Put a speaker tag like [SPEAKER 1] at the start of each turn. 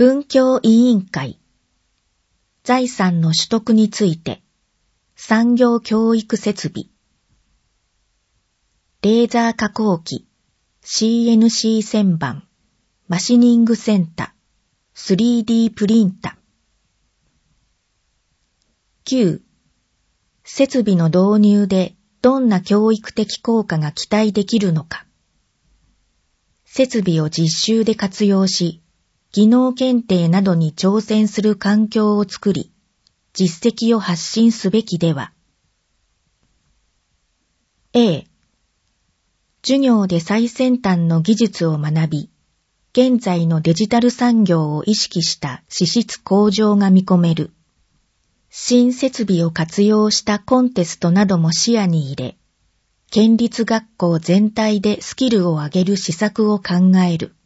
[SPEAKER 1] 文教委員会、財産の取得について、産業教育設備、レーザー加工機、CNC 旋盤、マシニングセンタ、3D プリンタ。9. 設備の導入でどんな教育的効果が期待できるのか。設備を実習で活用し、技能検定などに挑戦する環境を作り、実績を発信すべきでは。A. 授業で最先端の技術を学び、現在のデジタル産業を意識した資質向上が見込める。新設備を活用したコンテストなども視野に入れ、県立学校全体でスキルを上げる施策を考える。